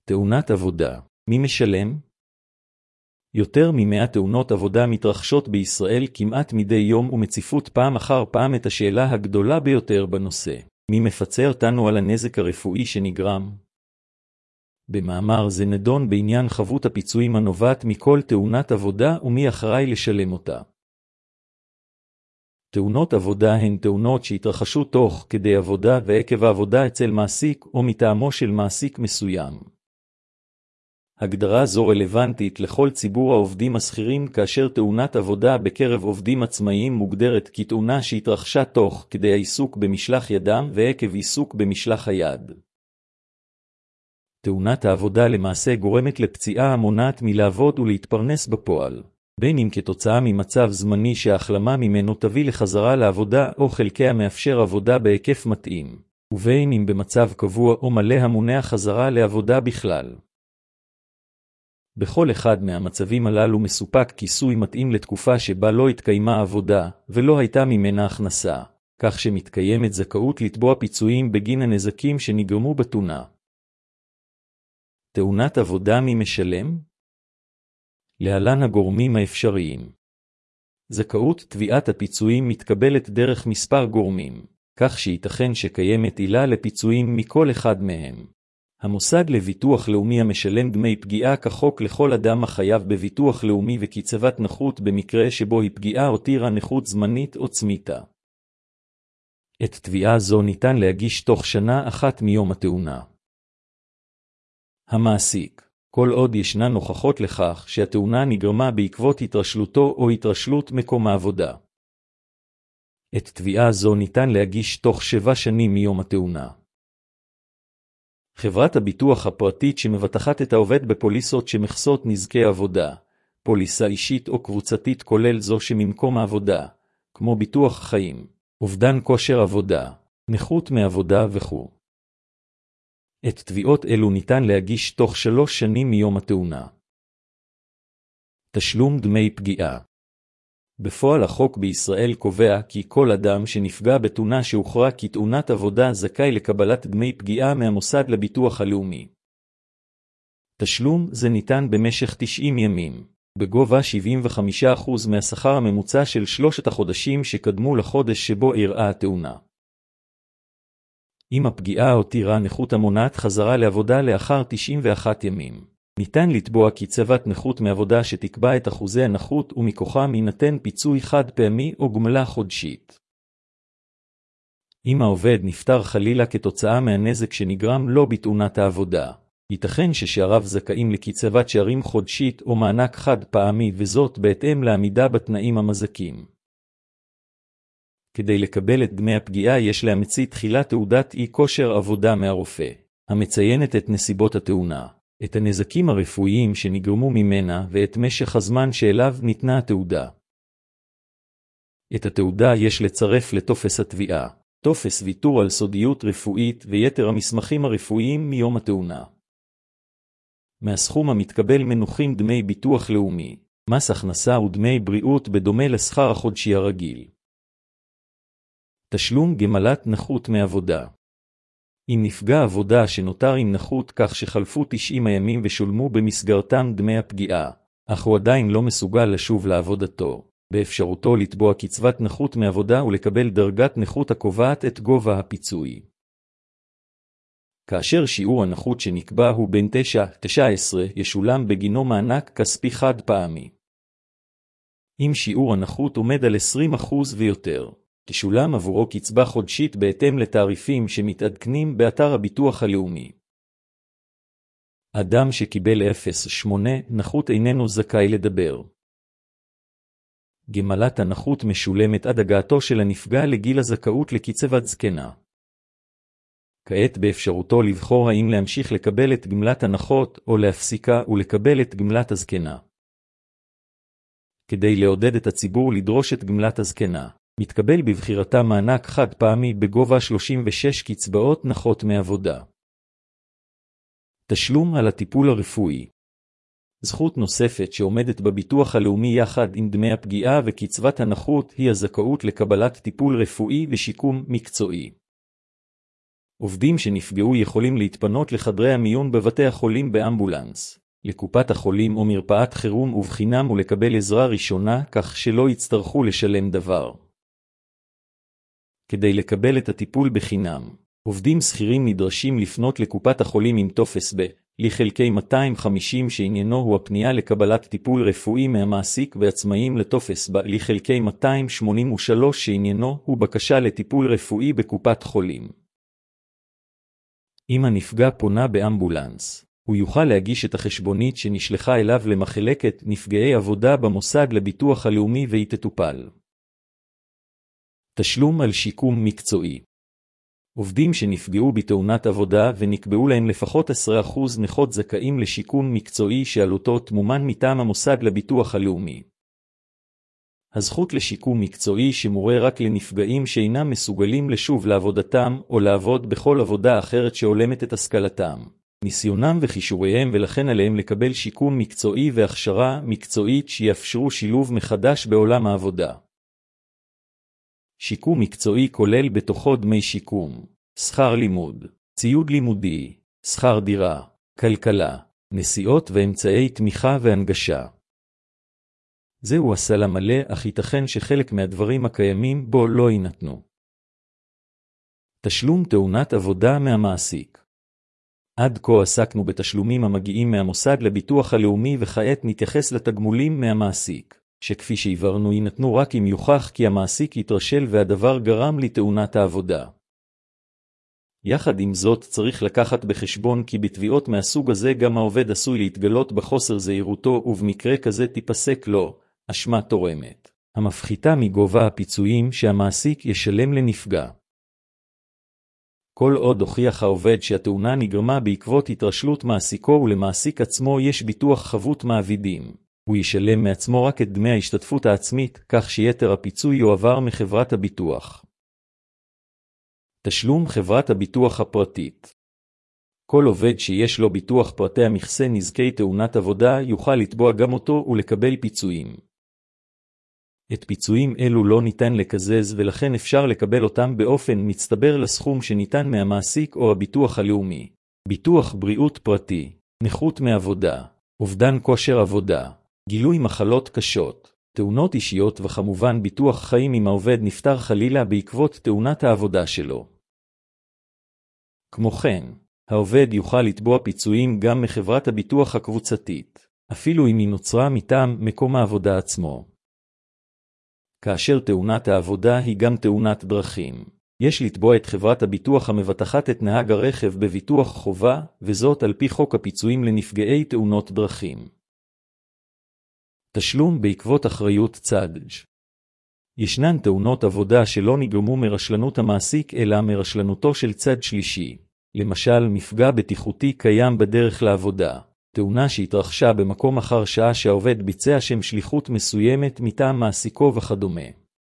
תאונת עבודה. מי משלם? יותר מ100 תאונות עבודה מתרחשות בישראל כמעט מדי יום ומציפות פעם אחר פעם את השאלה הגדולה ביותר בנושא. מי מפצה אותנו על הנזק הרפואי שנגרם? במאמר זה נדון בעניין חבות הפיצויים הנובעת מכל תאונת עבודה ומי אחראי לשלם אותה. תאונות עבודה הן תאונות שהתרחשו תוך כדי עבודה ועקב העבודה אצל מעסיק או מטעמו של מעסיק מסוים. הגדרה זו רלוונטית לכל ציבור העובדים השכירים, כאשר תאונת עבודה בקרב עובדים עצמאיים מוגדרת כתאונה שהתרחשה תוך כדי העיסוק במשלח ידם ועקב עיסוק במשלח היד. תאונת העבודה למעשה גורמת לפציעה המונעת מלעבוד ולהתפרנס בפועל, בין אם כתוצאה ממצב זמני שההחלמה ממנו תביא לחזרה לעבודה או חלקי המאפשר עבודה בהיקף מתאים, ובין אם במצב קבוע או מלא המונע חזרה לעבודה בכלל. בכל אחד מהמצבים הללו מסופק כיסוי מתאים לתקופה שבה לא התקיימה עבודה ולא הייתה ממנה הכנסה, כך שמתקיימת זכאות לתבוע פיצויים בגין הנזקים שנגרמו בתאונה. תאונת עבודה מי משלם? להלן הגורמים האפשריים. זכאות תביעת הפיצויים מתקבלת דרך מספר גורמים, כך שייתכן שקיימת עילה לפיצויים מכל אחד מהם. המוסד לביטוח לאומי המשלם דמי פגיעה כחוק לכל אדם החייב בביטוח לאומי וקצבת נכות במקרה שבו היא פגיעה הותירה נכות זמנית או צמיתה. את תביעה זו ניתן להגיש תוך שנה אחת מיום התאונה. המעסיק, כל עוד ישנן הוכחות לכך שהתאונה נגרמה בעקבות התרשלותו או התרשלות מקום העבודה. את תביעה זו ניתן להגיש תוך 7 שנים מיום התאונה. חברת הביטוח הפרטית שמבטחת את העובד בפוליסות שמכסות נזקי עבודה, פוליסה אישית או קבוצתית כולל זו שממקום העבודה, כמו ביטוח חיים, אובדן כושר עבודה, נכות מעבודה וכו'. את תביעות אלו ניתן להגיש תוך 3 שנים מיום התאונה. תשלום דמי פגיעה. בפועל החוק בישראל קובע כי כל אדם שנפגע בתאונה שהוכרע כתאונת עבודה זכאי לקבלת דמי פגיעה מהמוסד לביטוח הלאומי. תשלום זה ניתן במשך 90 ימים, בגובה 75% מהשכר הממוצע של 3 החודשים שקדמו לחודש שבו אירעה התאונה. אם הפגיעה הותירה נכות המונעת חזרה לעבודה לאחר 91 ימים, ניתן לתבוע קצבת נכות מעבודה שתקבע את אחוזי הנכות ומכוחם יינתן פיצוי חד פעמי או גמלה חודשית. אם העובד נפטר חלילה כתוצאה מהנזק שנגרם לו בתאונת העבודה, ייתכן ששאריו זכאים לקצבת שארים חודשית או מענק חד פעמי, וזאת בהתאם לעמידה בתנאים המזכים. כדי לקבל את דמי הפגיעה יש להמציא תחילה תעודת אי כושר עבודה מהרופא, המציינת את נסיבות התאונה, את הנזקים הרפואיים שנגרמו ממנה ואת משך הזמן שאליו ניתנה התעודה. את התעודה יש לצרף לטופס התביעה, טופס ויתור על סודיות רפואית ויתר המסמכים הרפואיים מיום התאונה. מהסכום המתקבל מנוחים דמי ביטוח לאומי, מס הכנסה ודמי בריאות בדומה לשכר החודשי הרגיל. תשלום גמלת נכות מעבודה. אם נפגע עבודה שנותר עם נכות כך שחלפו 90 הימים ושולמו במסגרתם דמי הפגיעה, אך הוא עדיין לא מסוגל לשוב לעבודתו, באפשרותו לתבוע קצבת נכות מעבודה ולקבל דרגת נכות הקובעת את גובה הפיצוי. כאשר שיעור הנכות שנקבע הוא בין 9-19, ישולם בגינו מענק כספי חד פעמי. אם שיעור הנכות עומד על 20% ויותר, תשולם עבורו קצבה חודשית בהתאם לתעריפים שמתעדכנים באתר הביטוח הלאומי. אדם שקיבל 0.8 נכות איננו זכאי לדבר. גמלת הנכות משולמת עד הגעתו של הנפגע לגיל הזכאות לקצבת זקנה. כעת באפשרותו לבחור האם להמשיך לקבל את גמלת הנכות או להפסיקה ולקבל את גמלת הזקנה. כדי לעודד את הציבור לדרוש את גמלת הזקנה, מתקבל בבחירתה מענק חד פעמי בגובה 36 קצבאות נכות מעבודה. תשלום על הטיפול הרפואי. זכות נוספת שעומדת בביטוח הלאומי יחד עם דמי הפגיעה וקצבת הנכות היא הזכאות לקבלת טיפול רפואי ושיקום מקצועי. עובדים שנפגעו יכולים להתפנות לחדרי המיון בבתי החולים באמבולנס, לקופת החולים או מרפאת חירום ובחינם ולקבל עזרה ראשונה כך שלא יצטרכו לשלם דבר. כדי לקבל את הטיפול בחינם, עובדים שכירים נדרשים לפנות לקופת החולים עם טופס ב-250 שעניינו הוא הפנייה לקבלת טיפול רפואי מהמעסיק, ועצמאים לטופס ב-283 שעניינו הוא בקשה לטיפול רפואי בקופת חולים. אם הנפגע פונה באמבולנס, הוא יוכל להגיש את החשבונית שנשלחה אליו למחלקת נפגעי עבודה במוסד לביטוח הלאומי והיא תטופל. תשלום על שיקום מקצועי. עובדים שנפגעו בתאונת עבודה ונקבעו להם לפחות 10% נכות זכאים לשיקום מקצועי שעלותו תמומן מטעם המוסד לביטוח הלאומי. הזכות לשיקום מקצועי שמורה רק לנפגעים שאינם מסוגלים לשוב לעבודתם או לעבוד בכל עבודה אחרת שהולמת את השכלתם, ניסיונם וכישוריהם, ולכן עליהם לקבל שיקום מקצועי והכשרה מקצועית שיאפשרו שילוב מחדש בעולם העבודה. שיקום מקצועי כולל בתוכו דמי שיקום, שכר לימוד, ציוד לימודי, שכר דירה, כלכלה, נסיעות ואמצעי תמיכה והנגשה. זהו הסל המלא, אך ייתכן שחלק מהדברים הקיימים בו לא יינתנו. תשלום תאונת עבודה מהמעסיק. עד כה עסקנו בתשלומים המגיעים מהמוסד לביטוח הלאומי, וכעת נתייחס לתגמולים מהמעסיק, שכפי שהבהרנו יינתנו רק אם יוכח כי המעסיק יתרשל והדבר גרם לתאונת העבודה. יחד עם זאת צריך לקחת בחשבון כי בתביעות מהסוג הזה גם העובד עשוי להתגלות בחוסר זהירותו, ובמקרה כזה תיפסק לו אשמה תורמת, המפחיתה מגובה הפיצויים שהמעסיק ישלם לנפגע. כל עוד הוכיח העובד שהתאונה נגרמה בעקבות התרשלות מעסיקו ולמעסיק עצמו יש ביטוח חבות מעבידים, הוא ישלם מעצמו רק את דמי ההשתתפות העצמית, כך שיתר הפיצוי יועבר מחברת הביטוח. תשלום חברת הביטוח הפרטית. כל עובד שיש לו ביטוח פרטי המכסה נזקי תאונת עבודה יוכל לתבוע גם אותו ולקבל פיצויים. את פיצויים אלו לא ניתן לקזז, ולכן אפשר לקבל אותם באופן מצטבר לסכום שניתן מהמעסיק או הביטוח הלאומי. ביטוח בריאות פרטי, נכות מעבודה, אובדן כושר עבודה, גילוי מחלות קשות, תאונות אישיות וכמובן ביטוח חיים אם העובד נפטר חלילה בעקבות תאונת העבודה שלו. כמו כן, העובד יוכל לתבוע פיצויים גם מחברת הביטוח הקבוצתית, אפילו אם היא נוצרה מטעם מקום העבודה עצמו. כאשר תאונת העבודה היא גם תאונת דרכים, יש לתבוע את חברת הביטוח המבטחת את נהג הרכב בביטוח חובה, וזאת על פי חוק הפיצויים לנפגעי תאונות דרכים. תשלום בעקבות אחריות צד. ישנן תאונות עבודה שלא נגרמו מרשלנות המעסיק אלא מרשלנותו של צד שלישי, למשל מפגע בטיחותי קיים בדרך לעבודה, תאונה שהתרחשה במקום אחר שעה שהעובד ביצע שם שליחות מסוימת מטעם מעסיקו וכדומה.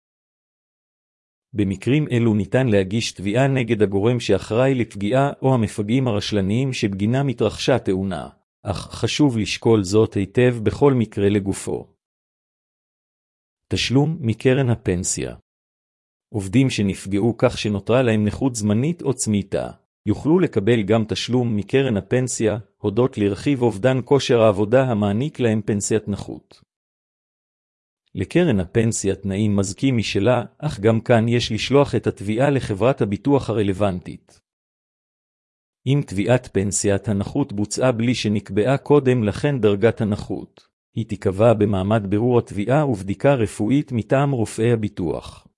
במקרים אלו ניתן להגיש תביעה נגד הגורם שאחראי לפגיעה או המפגעים הרשלניים שבגינם התרחשה תאונה, אך חשוב לשקול זאת היטב בכל מקרה לגופו. תשלום מקרן הפנסיה. עובדים שנפגעו כך שנותרה להם נכות זמנית או צמיתה, יוכלו לקבל גם תשלום מקרן הפנסיה, הודות לרכיב אובדן כושר העבודה המעניק להם פנסיית נכות. לקרן הפנסיה תנאים מזכים משלה, אך גם כאן יש לשלוח את התביעה לחברת הביטוח הרלוונטית. אם תביעת פנסיית הנכות בוצעה בלי שנקבעה קודם לכן דרגת הנכות, היא תיקבע במעמד בירור התביעה ובדיקה רפואית מטעם רופאי הביטוח.